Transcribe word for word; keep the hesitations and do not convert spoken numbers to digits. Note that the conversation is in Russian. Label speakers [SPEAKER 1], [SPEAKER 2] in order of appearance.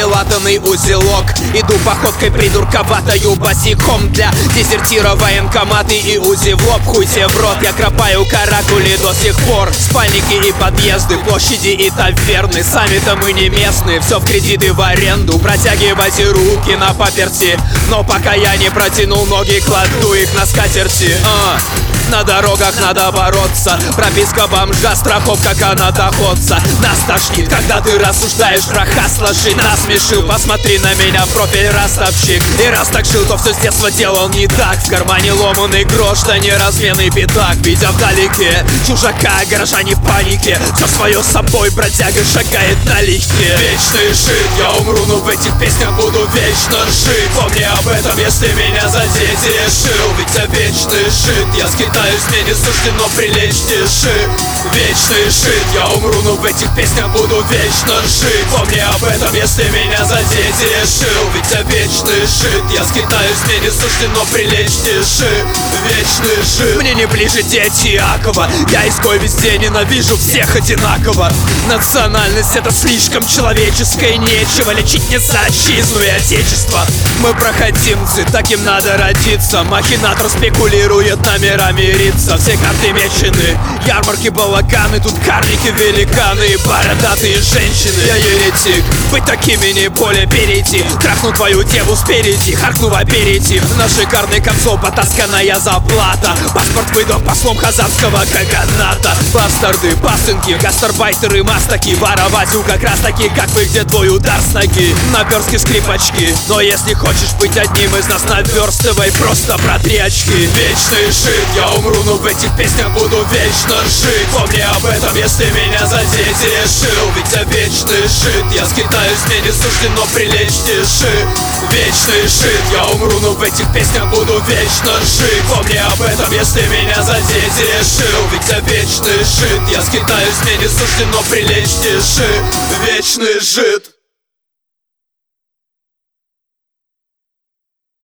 [SPEAKER 1] латанный узелок. Иду походкой придурковатою босиком. Для дезертира военкоматы и УЗИ в лоб. Хуй тебе в рот, я кропаю каракули до сих пор. Спальники и подъезды, площади и таверны. Сами-то мы не местные, все в кредит и в аренду. Протягивайте руки на паперти, но пока я не протянул ноги, кладу их на скатерти. а. На дорогах надо бороться. Прописка бомжа, страховка канатоходца. Нас тошнит, когда ты рассуждаешь про хаслаши. Насмешил, посмотри на меня в профиль, ростовщик. И раз так жил, то все с детства делал не так. В кармане ломаный грош, да неразменный пятак. Видя вдалеке чужака, горожане в панике. Все свое с собой бродяга шагает налегке. Вечный шит, я умру, но в этих песнях буду вечно жить. Помни об этом, если меня задеть решил. Ведь я вечный шит, я скидаю, мне не суждено прилечь, тиши. Вечный шит, я умру, но в этих песнях буду вечно жить. Помни об этом, если меня задеть решил. Ведь я вечный шит, я скитаюсь, мне не суждено прилечь, тиши. Вечный шит. Мне не ближе дети Якова, я изгой везде, ненавижу всех одинаково. Национальность — это слишком человеческое, нечего лечить не за отчизну и отечество. Мы проходимцы, таким надо родиться. Махинатор спекулирует номерами рица. Все карты мечены, ярмарки, балаганы. Тут карлики, великаны и бородатые женщины. Я еретик, быть такими не более перейти. Трахну твою деву спереди, харкну в аперитив. На шикарный концов потасканная заплата. Паспорт выдан послом казанского каганата. Бастарды, пасынки, гастарбайтеры, мастаки. Воровать у как раз таки, как вы, где твой удар с ноги. Наперстки, скрипочки. Но если хочешь быть одним из нас, наверстывай, просто протри очки. Вечный шит, я умру, но в этих песнях буду вечно жить. Помни об этом, если меня задеть решил. Ведь я вечный шит, я скитаюсь, мне не суждено прилечь, тиши. Вечный шит, я умру, но в этих песнях буду вечно жить. Помни об этом, если меня задеть решил. Ведь я вечный шит, я скитаюсь, мне не суждено прилечь, тиши. Вечный жит.